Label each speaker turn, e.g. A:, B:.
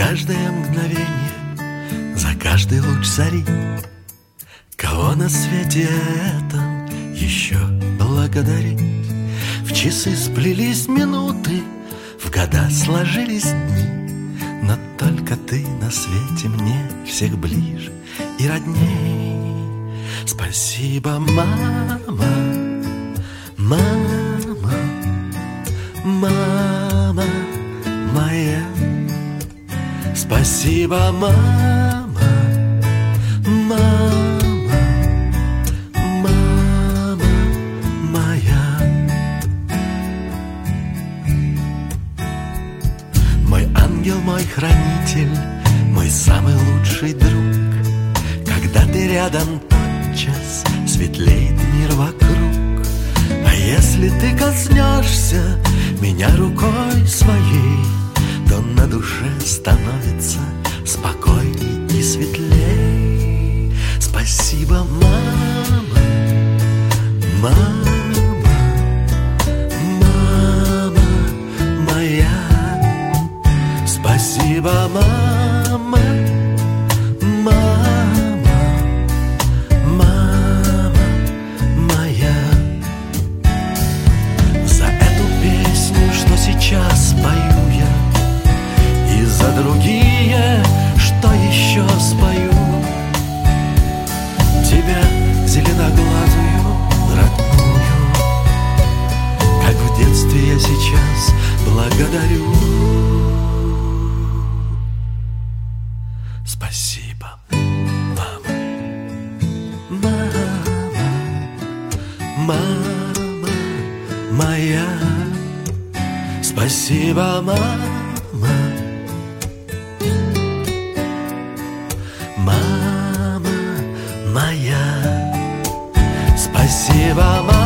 A: каждое мгновение, за каждый луч зари. Кого на свете этом еще благодарить? В часы сплелись минуты, в года сложились дни, но только ты на свете мне всех ближе и родней. Спасибо, мама, мама, мама моя. Спасибо, мама, мама, мама моя. Мой ангел, мой хранитель, мой самый лучший друг. Когда ты рядом, тотчас светлеет мир вокруг. А если ты коснешься меня рукой своей, то на душе становится спокойней и светлей. Спасибо, мама, мама, мама моя. Спасибо, мама, мама, мама моя. За эту песню, что сейчас пою я, и за другие, что еще спою. Тебя, зеленоглазую, родную, как в детстве я сейчас благодарю. Спасибо, мама, мама, мама моя. Спасибо, мама, мама моя. Спасибо, мама.